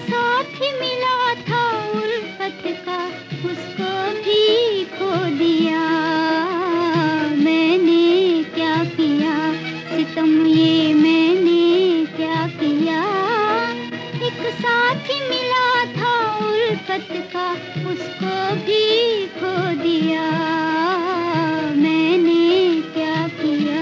साथ मिला था उल्फत का, उसको भी खो दिया। मैंने क्या किया सितम, ये मैंने क्या किया। एक साथ मिला था उल्फत का, उसको भी खो दिया। मैंने क्या किया।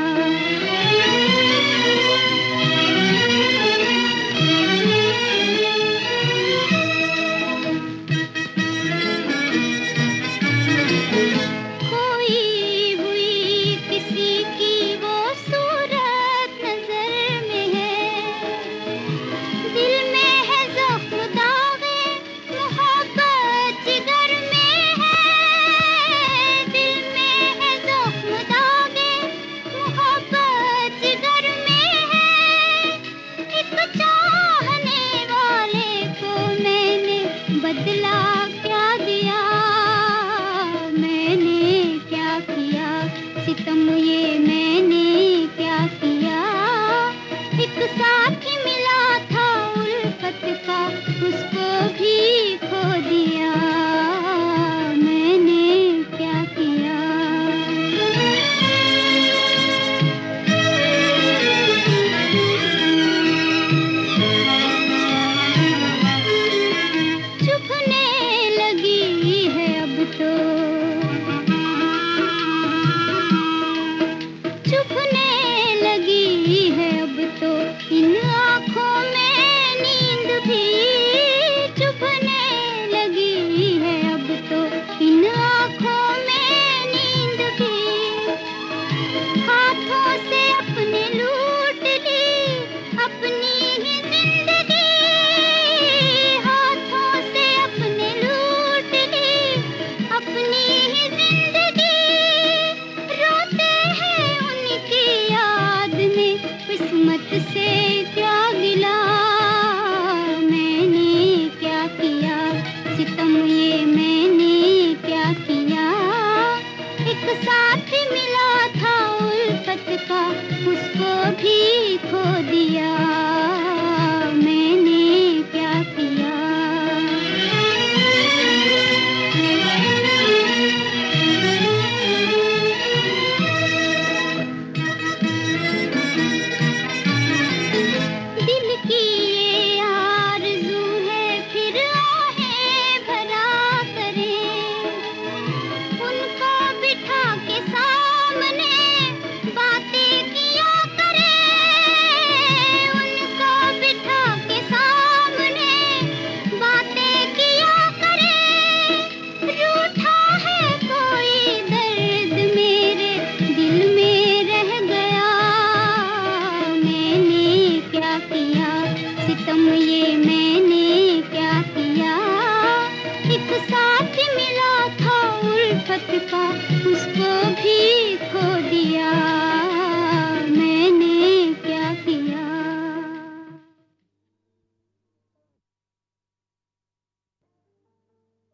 बदला क्या दिया, मैंने क्या किया सितम, ये मैंने क्या किया। एक साथ मिला था उल्फत का, उसको भी खो दिया।